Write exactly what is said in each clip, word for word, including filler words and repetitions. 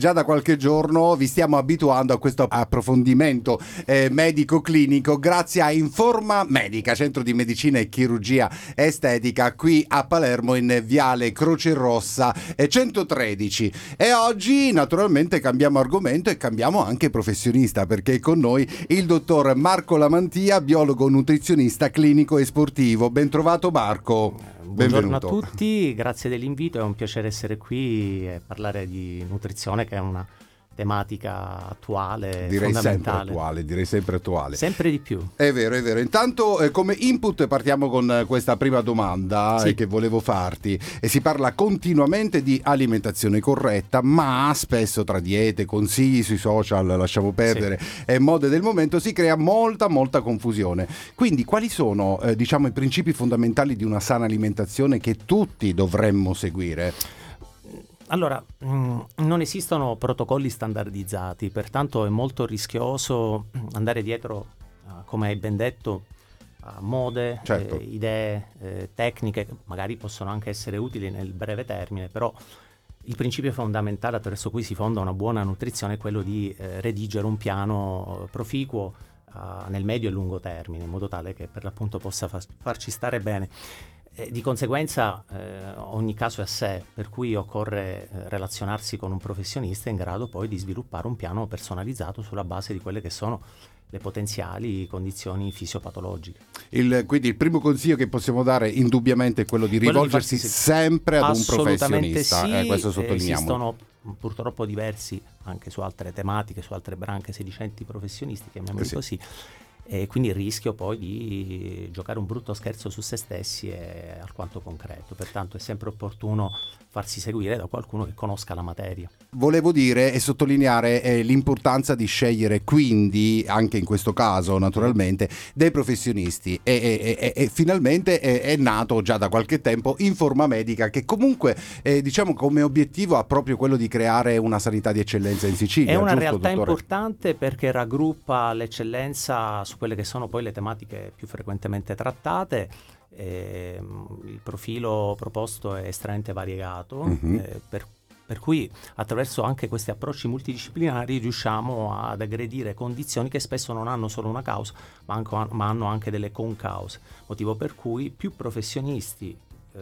Già da qualche giorno vi stiamo abituando a questo approfondimento eh, medico-clinico grazie a Informa Medica, centro di medicina e chirurgia estetica qui a Palermo in Viale Croce Rossa eh, centotredici. E oggi naturalmente cambiamo argomento e cambiamo anche professionista, perché è con noi il dottor Marco Lamantia, biologo nutrizionista clinico e sportivo. Ben trovato Marco. Buongiorno Benvenuto. a tutti, grazie dell'invito, è un piacere essere qui e parlare di nutrizione, che è una tematica attuale, direi fondamentale. sempre attuale, direi sempre attuale. Sempre di più. È vero, è vero. Intanto eh, come input partiamo con questa prima domanda Sì. eh, che volevo farti. E si parla continuamente di alimentazione corretta, ma spesso tra diete, consigli sui social, lasciamo perdere, Sì. e mode del momento si crea molta molta confusione. Quindi quali sono eh, diciamo i principi fondamentali di una sana alimentazione che tutti dovremmo seguire? Allora, mh, non esistono protocolli standardizzati, pertanto è molto rischioso andare dietro, uh, come hai ben detto, a mode, Certo. eh, idee, eh, tecniche che magari possono anche essere utili nel breve termine, però il principio fondamentale attraverso cui si fonda una buona nutrizione è quello di eh, redigere un piano proficuo uh, nel medio e lungo termine, in modo tale che per l'appunto possa fa- farci stare bene. Eh, di conseguenza eh, ogni caso è a sé, per cui occorre eh, relazionarsi con un professionista in grado poi di sviluppare un piano personalizzato sulla base di quelle che sono le potenziali condizioni fisiopatologiche. Il, quindi il primo consiglio che possiamo dare indubbiamente è quello di Quello di rivolgersi farsi- sempre ad un Assolutamente professionista. sì, eh, questo eh, sottolineiamo. esistono purtroppo diversi, anche su altre tematiche, su altre branche, sedicenti professionisti, chiamiamoli Eh sì. così. E quindi il rischio poi di giocare un brutto scherzo su se stessi è alquanto concreto, pertanto è sempre opportuno farsi seguire da qualcuno che conosca la materia. Volevo dire e sottolineare eh, l'importanza di scegliere quindi, anche in questo caso naturalmente, dei professionisti e, e, e, e finalmente è, è nato già da qualche tempo Informa Medica, che comunque eh, diciamo come obiettivo ha proprio quello di creare una sanità di eccellenza in Sicilia. È una giusto, realtà dottore? importante perché raggruppa l'eccellenza su quelle che sono poi le tematiche più frequentemente trattate. Eh, il profilo proposto è estremamente variegato, Mhm. eh, per, per cui attraverso anche questi approcci multidisciplinari riusciamo ad aggredire condizioni che spesso non hanno solo una causa, ma, anche, ma hanno anche delle concause, motivo per cui più professionisti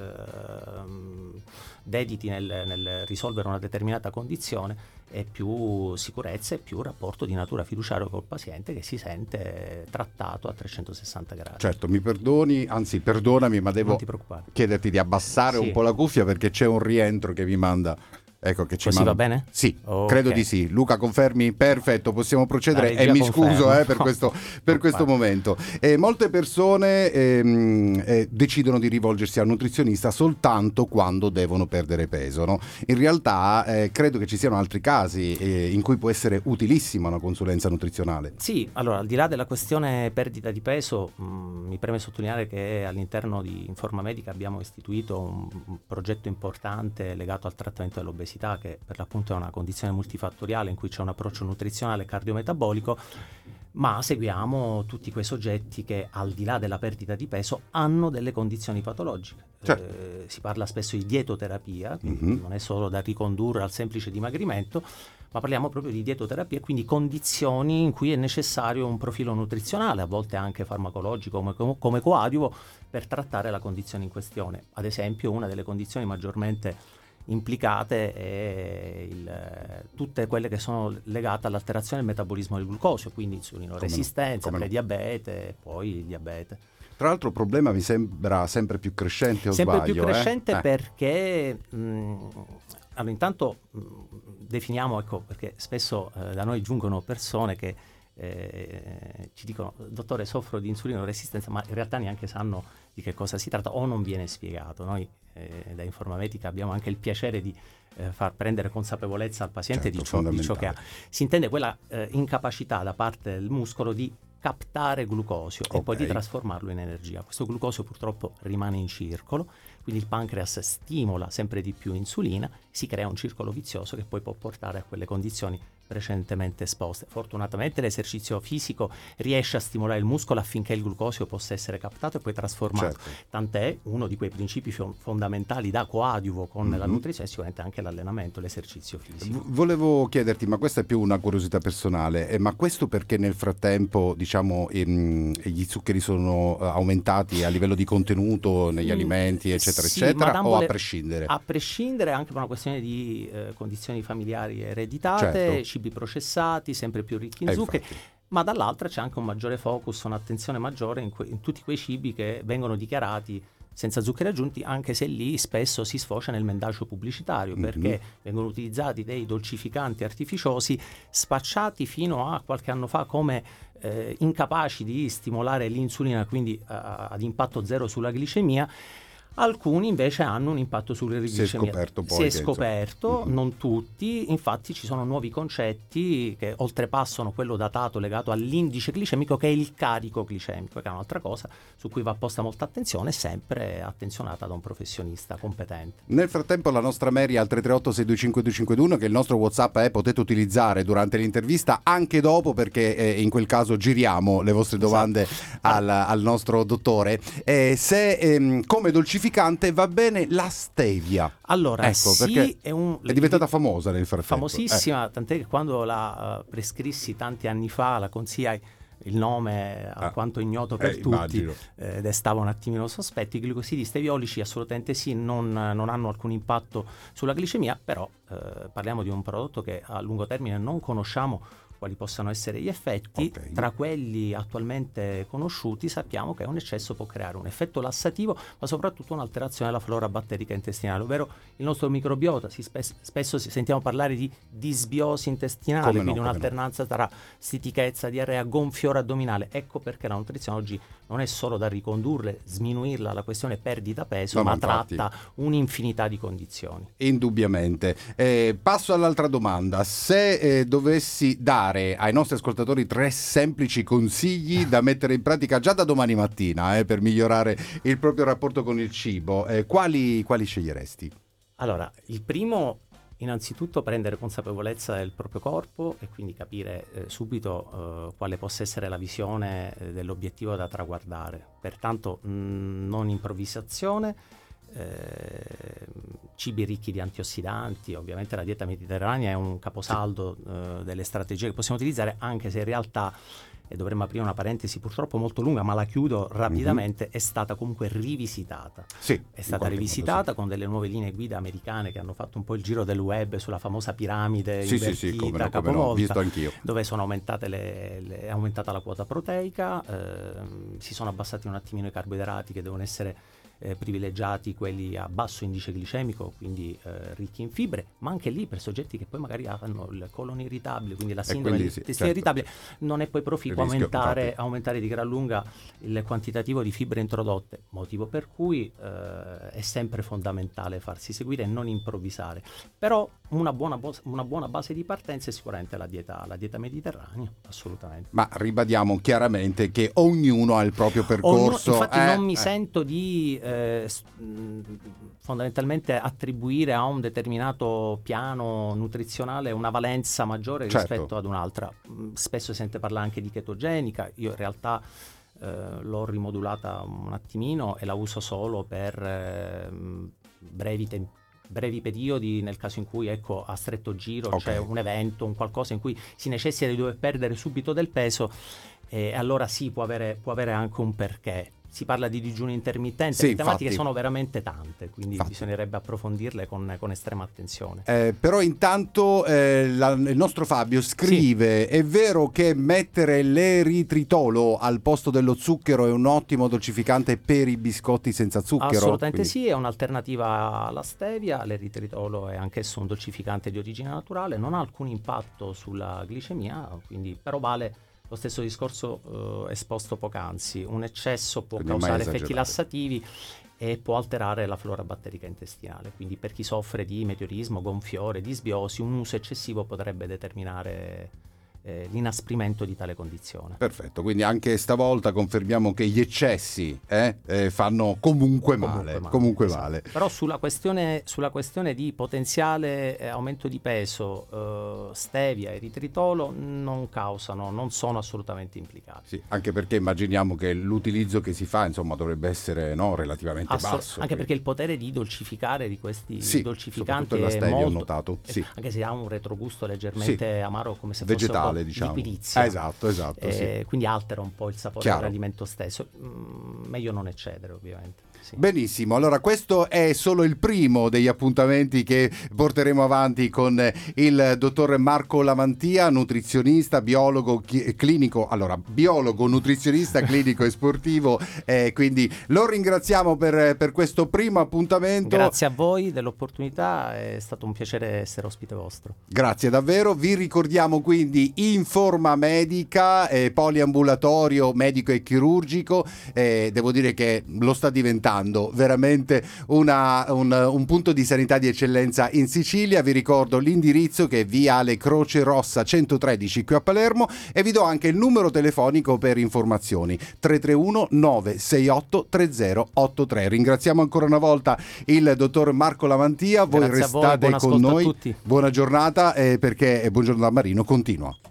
ehm, dediti nel, nel risolvere una determinata condizione e più sicurezza e più rapporto di natura fiduciaria col paziente, che si sente trattato a trecentosessanta gradi. Certo, mi perdoni, anzi perdonami, ma devo Non ti preoccupare. chiederti di abbassare Sì. un po' la cuffia perché c'è un rientro che mi manda. Ecco che ci Così manda- va bene? Sì, Ok. credo di sì. Luca, confermi? Perfetto, possiamo procedere. La E regia mi conferma. scuso eh, per questo, per Non questo fare. momento. Eh, molte persone ehm, eh, decidono di rivolgersi al nutrizionista soltanto quando devono perdere peso, no? In realtà eh, credo che ci siano altri casi eh, in cui può essere utilissima una consulenza nutrizionale. Sì, allora al di là della questione perdita di peso, mh, mi preme sottolineare che all'interno di Informa Medica abbiamo istituito un, un progetto importante legato al trattamento dell'obesità, che per l'appunto è una condizione multifattoriale in cui c'è un approccio nutrizionale e cardiometabolico, ma seguiamo tutti quei soggetti che al di là della perdita di peso hanno delle condizioni patologiche. Certo. Eh, si parla spesso di dietoterapia, quindi Mhm. non è solo da ricondurre al semplice dimagrimento, ma parliamo proprio di dietoterapia, quindi condizioni in cui è necessario un profilo nutrizionale, a volte anche farmacologico come, come coadiuvo, per trattare la condizione in questione. Ad esempio, una delle condizioni maggiormente implicate è il, tutte quelle che sono legate all'alterazione del metabolismo del glucosio, quindi insulinoresistenza, Come no. prediabete, poi il diabete. Tra l'altro il problema mi sembra sempre più crescente, o Sempre sbaglio? più crescente eh? Eh. perché mh, allora intanto mh, definiamo, ecco, perché spesso eh, da noi giungono persone che eh, ci dicono: dottore, soffro di insulinoresistenza, ma in realtà neanche sanno di che cosa si tratta o non viene spiegato. Noi eh, da Informa Medica abbiamo anche il piacere di eh, far prendere consapevolezza al paziente Certo, di, ciò, di ciò che ha. fondamentale. Si intende quella eh, incapacità da parte del muscolo di captare glucosio e Ok. poi di trasformarlo in energia. Questo glucosio purtroppo rimane in circolo, quindi il pancreas stimola sempre di più insulina, si crea un circolo vizioso che poi può portare a quelle condizioni precedentemente esposte. Fortunatamente l'esercizio fisico riesce a stimolare il muscolo affinché il glucosio possa essere captato e poi trasformato. Certo. Tant'è uno di quei principi fo- fondamentali da coadiuvo con Mm-hmm. la nutrizione, sicuramente anche l'allenamento, l'esercizio fisico. V- volevo chiederti, ma questa è più una curiosità personale, eh, ma questo perché nel frattempo, diciamo, ehm, gli zuccheri sono eh, aumentati a livello di contenuto negli Mm, alimenti, eccetera, sì, eccetera, ma o a le- prescindere? A prescindere, anche per una questione di eh, condizioni familiari ereditate, Certo. cibi processati, sempre più ricchi in Eh, zuccheri. infatti. Ma dall'altra c'è anche un maggiore focus, un'attenzione maggiore in, que- in tutti quei cibi che vengono dichiarati senza zuccheri aggiunti, anche se lì spesso si sfocia nel mendacio pubblicitario, Mhm. perché vengono utilizzati dei dolcificanti artificiosi spacciati fino a qualche anno fa come eh, incapaci di stimolare l'insulina, quindi a- ad impatto zero sulla glicemia. Alcuni invece hanno un impatto sulla Si è glicemia. scoperto poi Si è che, scoperto, insomma, mhm. non tutti, infatti ci sono nuovi concetti che oltrepassano quello datato legato all'indice glicemico, che è il carico glicemico, che è un'altra cosa su cui va posta molta attenzione, sempre attenzionata da un professionista competente. Nel frattempo la nostra Mary al tre tre otto sei due cinque due cinque due uno, che il nostro WhatsApp è, potete utilizzare durante l'intervista, anche dopo, perché eh, in quel caso giriamo le vostre domande Esatto. al, al nostro dottore. Eh, se ehm, come dolcificante va bene la stevia. Allora, Ecco, sì, perché è, un, è diventata famosa nel frattempo. famosissima, eh. Tant'è che quando la uh, prescrissi tanti anni fa, la consigliai, il nome alquanto ah, ignoto per eh, tutti, eh, destava un attimino sospetti. I glicosidi steviolici assolutamente sì, non, non hanno alcun impatto sulla glicemia, però eh, parliamo di un prodotto che a lungo termine non conosciamo quali possano essere gli effetti. Okay. Tra quelli attualmente conosciuti sappiamo che un eccesso può creare un effetto lassativo, ma soprattutto un'alterazione della flora batterica intestinale, ovvero il nostro microbiota. Si spes- spesso si sentiamo parlare di disbiosi intestinale, come quindi no, un'alternanza no. tra stitichezza, diarrea, gonfiore addominale. Ecco perché la nutrizione oggi non è solo da ricondurre, sminuirla alla questione perdita peso, no, ma, ma infatti, tratta un'infinità di condizioni. Indubbiamente. Eh, passo all'altra domanda. Se eh, dovessi dare ai nostri ascoltatori tre semplici consigli da mettere in pratica già da domani mattina eh, per migliorare il proprio rapporto con il cibo, eh, quali, quali sceglieresti? Allora, il primo, innanzitutto prendere consapevolezza del proprio corpo e quindi capire eh, subito eh, quale possa essere la visione eh, dell'obiettivo da traguardare. Pertanto mh, non improvvisazione, eh, cibi ricchi di antiossidanti. Ovviamente la dieta mediterranea è un caposaldo eh, delle strategie che possiamo utilizzare, anche se in realtà, e dovremmo aprire una parentesi purtroppo molto lunga, ma la chiudo rapidamente, mm-hmm. è stata comunque rivisitata. Sì, è stata rivisitata modo, sì. con delle nuove linee guida americane che hanno fatto un po' il giro del web sulla famosa piramide sì, invertita, sì, sì, come no, capovolta, come no, visto anch'io. Dove sono aumentate le, le, è aumentata la quota proteica, ehm, si sono abbassati un attimino i carboidrati, che devono essere Eh, privilegiati quelli a basso indice glicemico, quindi eh, ricchi in fibre, ma anche lì per soggetti che poi magari hanno il colon irritabile, quindi la sindrome dell'intestino sì, certo. irritabile, non è poi proficuo aumentare, aumentare di gran lunga il quantitativo di fibre introdotte, motivo per cui eh, è sempre fondamentale farsi seguire e non improvvisare. Però una buona, bo- una buona base di partenza è sicuramente la dieta, la dieta mediterranea, assolutamente. Ma ribadiamo chiaramente che ognuno ha il proprio percorso. Ognuno, infatti eh, non mi eh. sento di Eh, fondamentalmente attribuire a un determinato piano nutrizionale una valenza maggiore certo. rispetto ad un'altra. Spesso si sente parlare anche di chetogenica, io in realtà eh, l'ho rimodulata un attimino e la uso solo per eh, brevi tempi. brevi periodi, nel caso in cui ecco a stretto giro okay. c'è un evento, un qualcosa in cui si necessita di dover perdere subito del peso, e allora sì, può avere, può avere anche un perché. Si parla di digiuno intermittente, sì, le tematiche infatti. sono veramente tante, quindi infatti. bisognerebbe approfondirle con, con estrema attenzione. Eh, però intanto eh, la, il nostro Fabio scrive: sì. È vero che mettere l'eritritolo al posto dello zucchero è un ottimo dolcificante per i biscotti senza zucchero? Assolutamente Quindi... sì, è un'alternativa alla stevia. L'eritritolo è anch'esso un dolcificante di origine naturale, non ha alcun impatto sulla glicemia, quindi però vale lo stesso discorso eh, esposto poc'anzi. Un eccesso può quindi causare effetti lassativi e può alterare la flora batterica intestinale, quindi per chi soffre di meteorismo, gonfiore, disbiosi, un uso eccessivo potrebbe determinare eh, l'inasprimento di tale condizione. Perfetto, quindi anche stavolta confermiamo che gli eccessi eh, eh, fanno comunque male. Comunque male, comunque esatto. male. Però sulla questione, sulla questione di potenziale eh, aumento di peso, eh, stevia e eritritolo non causano, non sono assolutamente implicati. Sì, anche perché immaginiamo che l'utilizzo che si fa, insomma, dovrebbe essere no, relativamente Assol- basso. Anche perché il potere di dolcificare di questi sì, dolcificanti soprattutto la è stevia, molto, ho notato. Sì. anche se ha un retrogusto leggermente sì. amaro, come se vegetale, fosse un po' diciamo. liquirizia. Ah, esatto, esatto. Eh, sì. Quindi altera un po' il sapore Chiaro. dell'alimento stesso. Mm, meglio non eccedere, ovviamente. Sì. Benissimo, allora questo è solo il primo degli appuntamenti che porteremo avanti con il dottor Marco Lamantia, nutrizionista, biologo chi- clinico, allora biologo, nutrizionista, clinico e sportivo, eh, quindi lo ringraziamo per, per questo primo appuntamento. Grazie a voi dell'opportunità, è stato un piacere essere ospite vostro. Grazie davvero, vi ricordiamo quindi Informa Medica, eh, poliambulatorio medico e chirurgico, eh, devo dire che lo sta diventando veramente una, un, un punto di sanità di eccellenza in Sicilia. Vi ricordo l'indirizzo che è Viale Croce Rossa centotredici qui a Palermo e vi do anche il numero telefonico per informazioni tre tre uno nove sei otto tre zero otto tre. Ringraziamo ancora una volta il dottor Marco Lamantia, voi Grazie restate a voi, buon con ascolto a noi, tutti. buona giornata eh, perché Buongiorno da Marino continua.